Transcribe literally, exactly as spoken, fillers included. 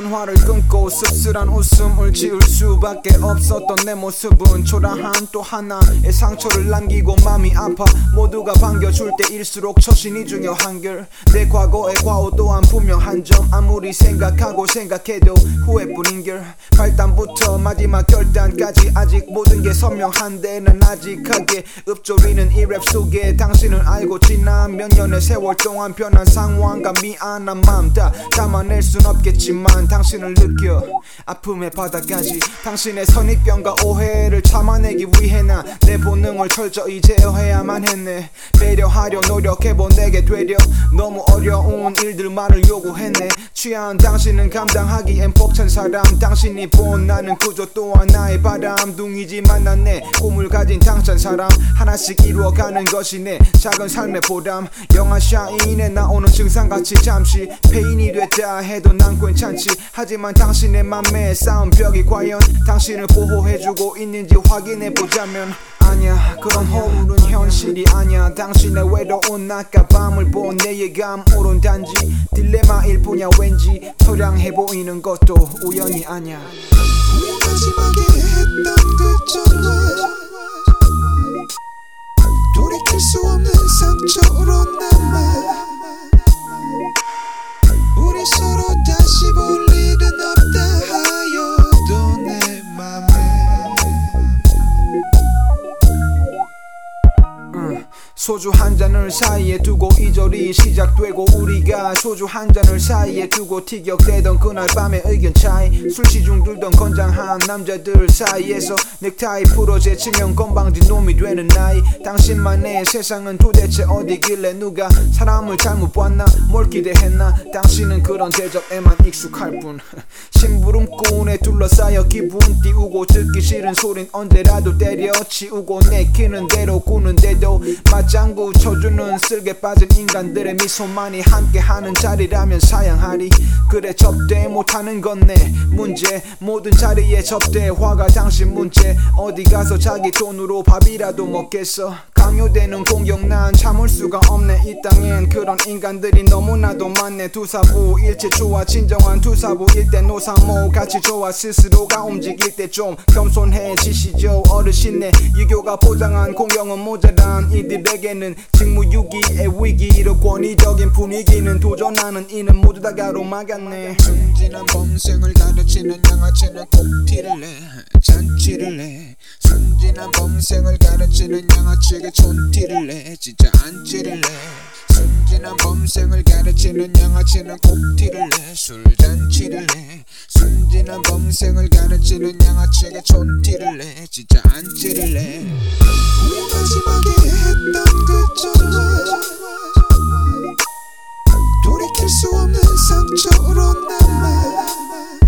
전화를 끊고 씁쓸한 웃음을 지을 수밖에 없었던 내 모습은 초라한 또 하나의 상처를 남기고 맘이 아파. 모두가 반겨줄 때일수록 처신이 중요한 걸. 내 과거의 과오 또한 분명한 점. 아무리 생각하고 생각해도 후회뿐인 걸. 발단부터 마지막 결단까지 아직 모든 게 선명한데 난 아직하게 읊조리는 이 랩 속에 당신을 알고 지난 몇 년의 세월 동안 변한 상황과 미안한 맘 다 담아낼 순 없겠지만 당신을 느껴 아픔의 바닥까지. 당신의 선입견과 오해를 참아내기 위해 나 내 본능을 철저히 제어해야만 했네. 배려하려 노력해본 내게 되려 너무 어려운 일들만을 요구했네. 취한 당신은 감당하기엔 벅찬 사람. 당신이 본 나는 그저 또한 나의 바람둥이지만 난 내 꿈을 가진 당찬 사람. 하나씩 이루어가는 것이 내 작은 삶의 보람. 영화 샤인에 나오는 증상같이 잠시 페인이 됐다 해도 난 괜찮지. 하지만 당신의 맘에 쌓은 벽이 과연 당신을 보호해주고 있는지 확인해보자면 아니야, 그런 허울은 현실이 아니야. 당신의 외로운 낮과 밤을 본 내 예감으론 단지 딜레마일 뿐이야. 왠지 처량해 보이는 것도 우연이 아니야. 우리 마지막에 했던 그 전화 돌이킬 수 없는 상처로 남아. 우리 서로 다시 볼 일은 없다 하여도 내 맘에 음, 소주 한 잔을 사이에 두고 이절이 시작되고 우리가 소주 한 잔을 사이에 두고 티격대던 그날 밤의 의견 차이. 술시중 들던 건장한 남자들 사이에서 넥타이 풀어 제치면 건방진 놈이 되는 나이. 당신만의 세상은 도대체 어디길래 누가 사람을 잘못 봤나 뭘 기대했나. 당신은 그런 대접에만 익숙할 뿐. 심부름꾼에 둘러싸여 기분 띄우고 듣기 싫은 소린 언제라도 때려치우고 내키는 대로 구는데도 맞장구 쳐주는 쓸개 빠진 인간들의 미소만이 함께하는 자리라면 사양하리. 그래 접대 못하는 건 내 문제. 모든 자리에 접대화가 당신 문제. 어디 가서 자기 돈으로 밥이라도 먹겠어. 강요되는 공격 난 참을 수가 없네. 이 땅엔 그런 인간들이 너무나도 많네. 두사부 일체 좋아 진정한 두사부일 때 노사모 같이 좋아. 스스로가 움직일 때 좀 겸손해지시죠 어르신네. 유교가 보장한 공경은 모자란 이들에게는 직무유기의 위기로 권위적인 분위기는 도전하는 이는 모두 다 가로막았네. 순진한 범생을 가르치는 양아치는 꼭 티를 내 잔치를 내. 순진한 범생을 가르치는 양아치에게 촌티를 내 진짜 안티를 내. 순진한 범생을 가르치는 양아치는 꼭 티를 내 술잔치를 내. 순진한 범생을 가르치는 양아치에게 촌티를 내 진짜 안티를 내. 우리 마지막에 했던 그 전화 돌이킬 수 없는 상처로 남아.